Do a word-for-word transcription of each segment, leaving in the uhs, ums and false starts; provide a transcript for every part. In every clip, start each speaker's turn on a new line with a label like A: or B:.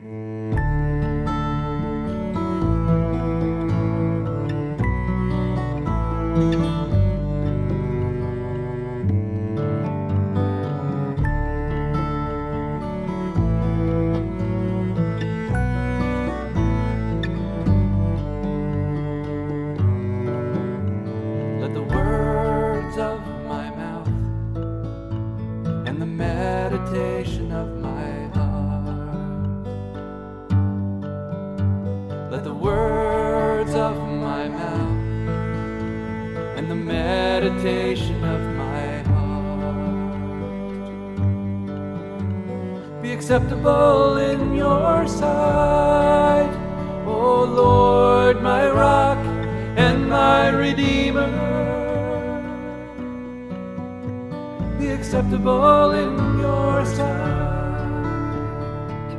A: Let the words of my mouth and the meditation of my heart, let the words of my mouth and the meditation of my heart be acceptable in your sight, O Lord, my rock and my Redeemer. Be acceptable in your sight.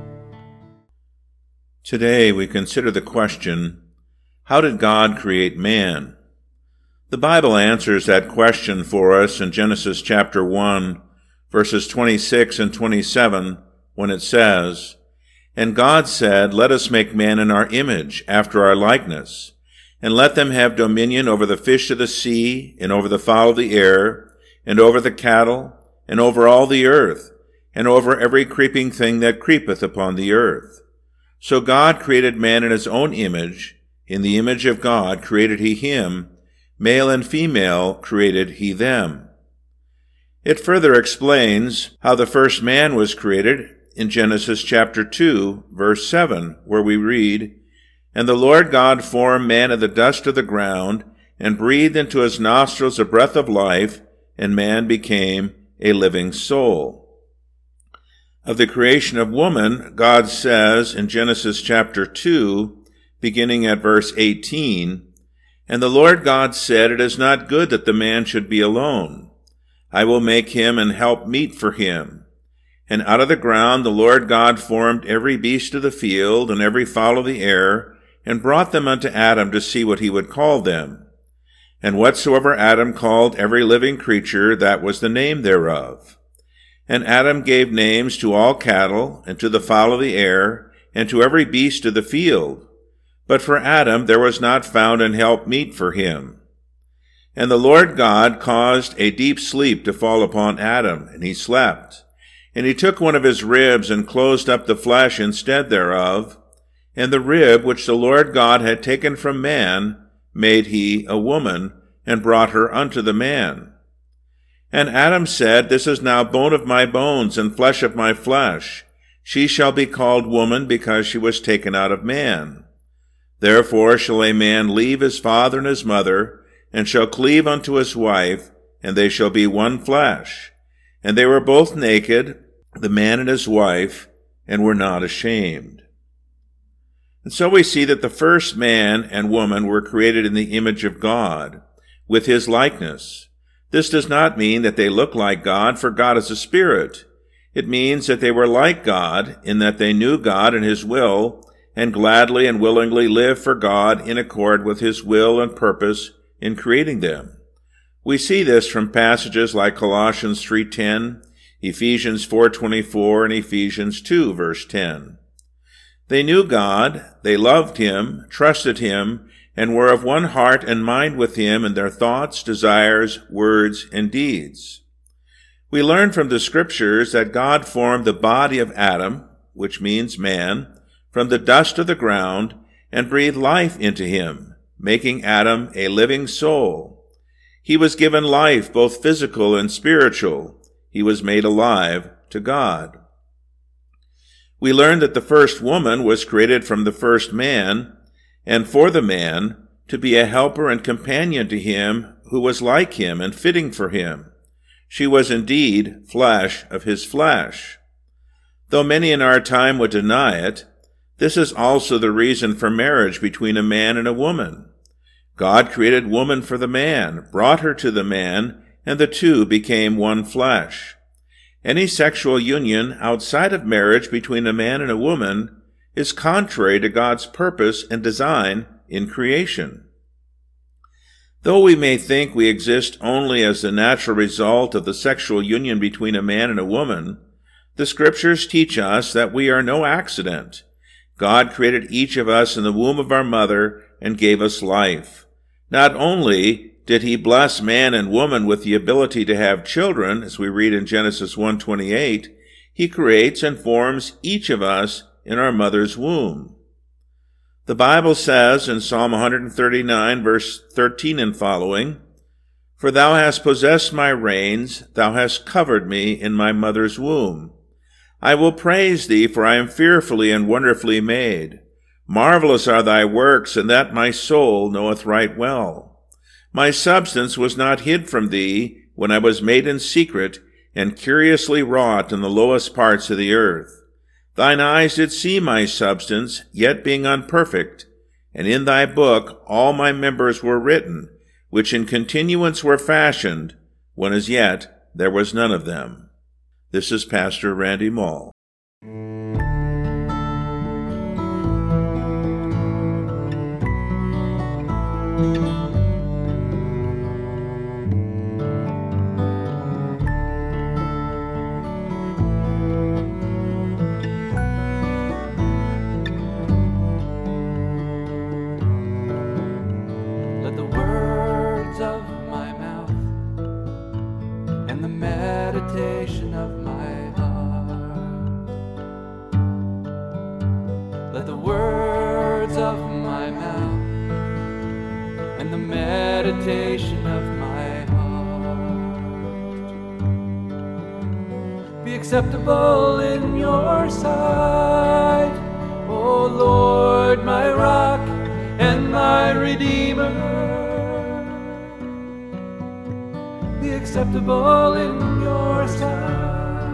B: Today we consider the question, how did God create man? The Bible answers that question for us in Genesis chapter one, verses twenty-six and twenty-seven, when it says, "And God said, Let us make man in our image, after our likeness, and let them have dominion over the fish of the sea, and over the fowl of the air, and over the cattle, and over all the earth, and over every creeping thing that creepeth upon the earth. So God created man in his own image, in the image of God created he him, male and female created he them." It further explains how the first man was created in Genesis chapter two, verse seven, where we read, "And the Lord God formed man of the dust of the ground, and breathed into his nostrils a breath of life, and man became a living soul." Of the creation of woman, God says in Genesis chapter two, beginning at verse eighteen, "And the Lord God said, It is not good that the man should be alone. I will make him an help meet for him. And out of the ground the Lord God formed every beast of the field, and every fowl of the air, and brought them unto Adam to see what he would call them. And whatsoever Adam called every living creature, that was the name thereof. And Adam gave names to all cattle, and to the fowl of the air, and to every beast of the field. But for Adam there was not found an help meet for him. And the Lord God caused a deep sleep to fall upon Adam, and he slept. And he took one of his ribs, and closed up the flesh instead thereof. And the rib which the Lord God had taken from man made he a woman, and brought her unto the man. And Adam said, This is now bone of my bones, and flesh of my flesh. She shall be called woman, because she was taken out of man. Therefore shall a man leave his father and his mother, and shall cleave unto his wife, and they shall be one flesh. And they were both naked, the man and his wife, and were not ashamed." And so we see that the first man and woman were created in the image of God, with his likeness. This does not mean that they look like God, for God is a spirit. It means that they were like God, in that they knew God and his will, and gladly and willingly lived for God in accord with his will and purpose in creating them. We see this from passages like Colossians three ten, Ephesians four twenty-four, and Ephesians two, verse ten. They knew God, they loved him, trusted him, and were of one heart and mind with him in their thoughts, desires, words, and deeds. We learn from the scriptures that God formed the body of Adam, which means man, from the dust of the ground, and breathed life into him, making Adam a living soul. He was given life, both physical and spiritual. He was made alive to God. We learn that the first woman was created from the first man, and for the man, to be a helper and companion to him who was like him and fitting for him. She was indeed flesh of his flesh. Though many in our time would deny it, this is also the reason for marriage between a man and a woman. God created woman for the man, brought her to the man, and the two became one flesh. Any sexual union outside of marriage between a man and a woman is contrary to God's purpose and design in creation. Though we may think we exist only as the natural result of the sexual union between a man and a woman, The Scriptures teach us that we are no accident. God created each of us in the womb of our mother and gave us life. Not only did he bless man and woman with the ability to have children, as we read in Genesis one twenty-eight, he creates and forms each of us in our mother's womb. The Bible says in Psalm one thirty-nine, verse thirteen and following, "For thou hast possessed my reins, thou hast covered me in my mother's womb. I will praise thee, for I am fearfully and wonderfully made. Marvelous are thy works, and that my soul knoweth right well. My substance was not hid from thee when I was made in secret, and curiously wrought in the lowest parts of the earth. Thine eyes did see my substance, yet being unperfect, and in thy book all my members were written, which in continuance were fashioned, when as yet there was none of them." This is Pastor Randy Moll.
A: Let the words of my mouth and the meditation of my heart, let the words of my mouth and the meditation of my heart be acceptable in your sight, O Lord, my rock and my Redeemer. Be acceptable in your sight.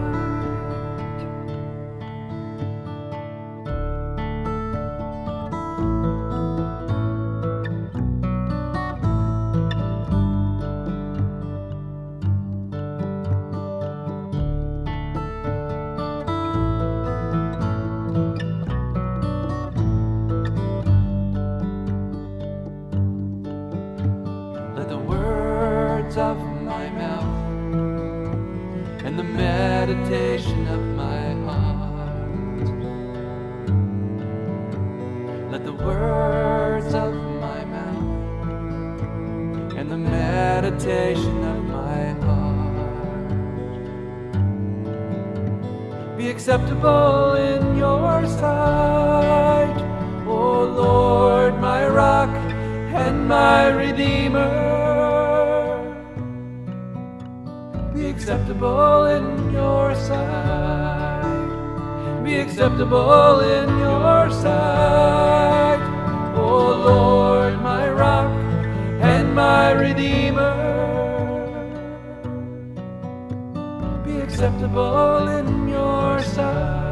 A: Let the words of my mouth and the meditation of my heart, let the words of my mouth and the meditation of my heart be acceptable in your sight, O Lord, my rock and my Redeemer. Be acceptable in your sight. Be acceptable in your sight, O Lord, my rock and my Redeemer. Be acceptable in your sight.